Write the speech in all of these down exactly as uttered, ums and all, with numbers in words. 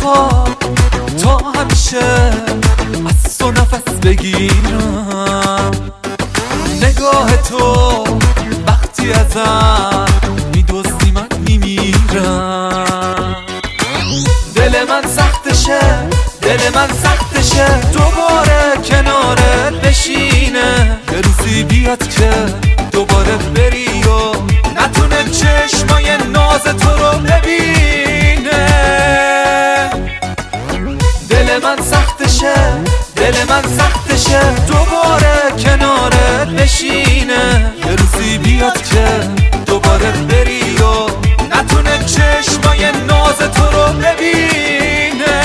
میخواد تا همیشه از تو نفس بگیرم. نگاه تو وقتی ازم میدزدی من میمیرم. دل من سختشه، دل من سختشه دوباره کنارت بشینه. یه روزی بیاد که دوباره بری و نتونه چشمای ناز تو رو ببینه. دل من سختشه، دل من سختشه دوباره کنارت بشینه. یه روزی بیاد که دوباره بری و نتونه چشمای ناز تو رو ببینه.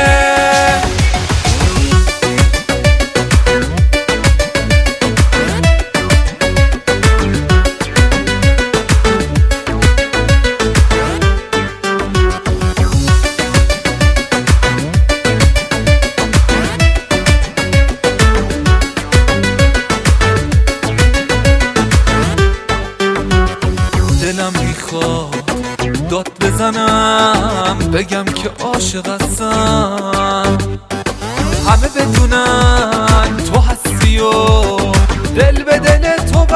دلم میخواد داد بزنم بگم که عاشق هستم، همه بدونن تو هستی و دل به دل تو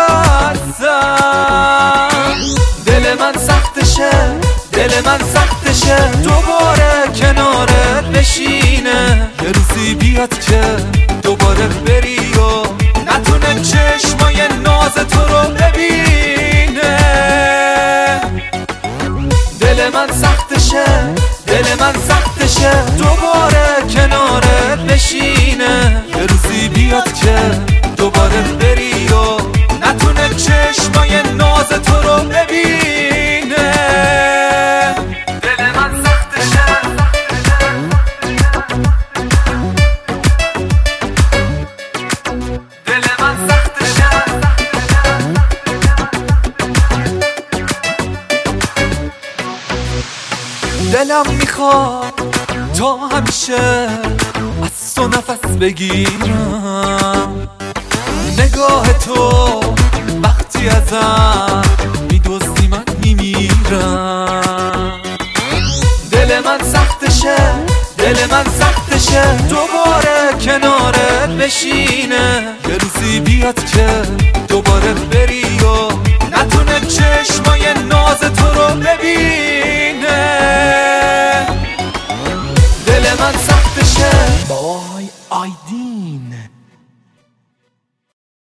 بستم. دل من سختشه، دل من سختشه دوباره کنارت بشینه. یه روزی بیاد که دوباره بری و نتونه چشمای ناز تو رو ببینه. دل من سختشه، دل من سختشه دوباره کنارت بشینه. یه روزی بیاد که دوباره بری و نتونه چشمای ناز تو رو ببینه. دل من سختشه، دل من سختشه. دلم میخواد تا همیشه از تو نفس بگیرم. نگاه تو وقتی ازم میدزدی من میمیرم. دل من سختشه، دل من سختشه دوباره کنارت بشینه. یه روزی بیاد که دوباره بری